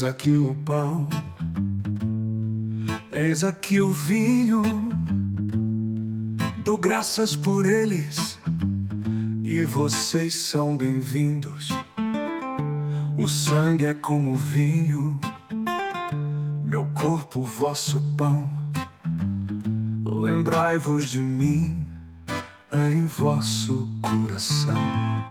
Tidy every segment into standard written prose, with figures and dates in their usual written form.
Eis aqui o pão, eis aqui o vinho. Dou graças por eles e vocês são bem-vindos. O sangue é como vinho, meu corpo, vosso pão. Lembrai-vos de mim em vosso coração.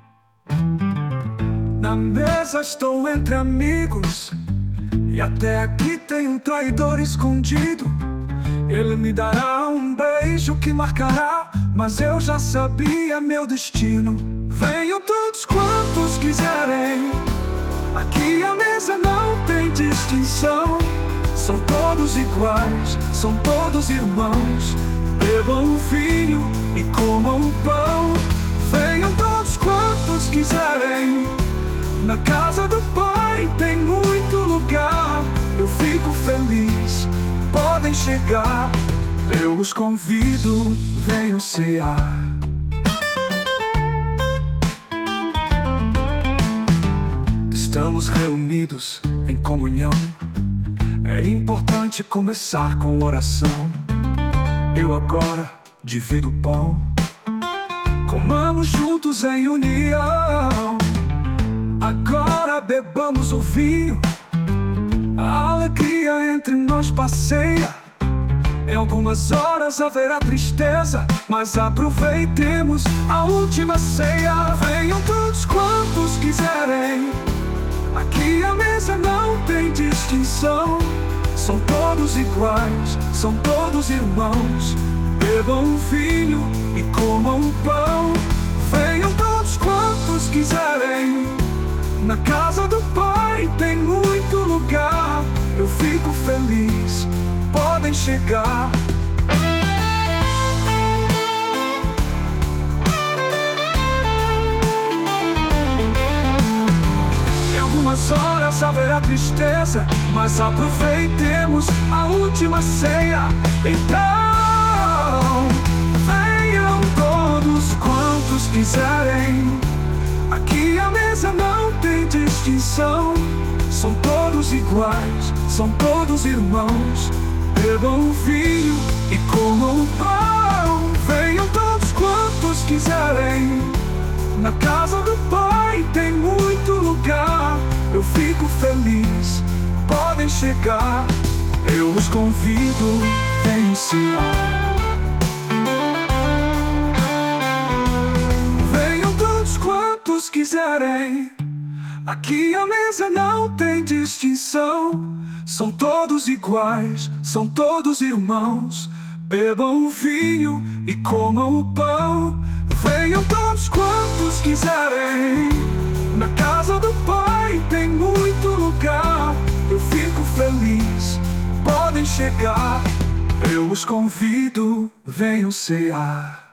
Na mesa estou entre amigos, e até aqui tem um traidor escondido. Ele me dará um beijo que marcará, mas eu já sabia meu destino. Venham todos quantos quiserem, aqui a mesa não tem distinção. São todos iguais, são todos irmãos. Bebam o vinho e comam o pão. Venham todos quantos quiserem, na casa do Pai tem muito lugar. Eu fico feliz, podem chegar. Eu os convido, venham cear. Estamos reunidos em comunhão. É importante começar com oração. Eu agora divido o pão, comamos juntos em união. Agora bebamos o vinho, a alegria entre nós passeia. Em algumas horas haverá tristeza, mas aproveitemos a última ceia. Venham todos quantos quiserem, aqui a mesa não tem distinção. São todos iguais, são todos irmãos. Bebam o vinho e comam o pão. Venham todos quantos quiserem, na casa do Pai tem muito lugar. Eu fico feliz, podem chegar. Em algumas horas haverá tristeza, mas aproveitemos a última ceia. Então, venham todos quantos quiserem, aqui a mesa não tem distinção. São todos iguais, são todos irmãos. Bebam o vinho e comam o pão. Venham todos quantos quiserem, na casa do Pai tem muito lugar. Eu fico feliz, podem chegar. Eu os convido, venham cear. Venham todos quantos quiserem, aqui a mesa não tem distinção. São todos iguais, são todos irmãos. Bebam o vinho e comam o pão. Venham todos quantos quiserem, na casa do Pai tem muito lugar. Eu fico feliz, podem chegar. Eu os convido, venham cear.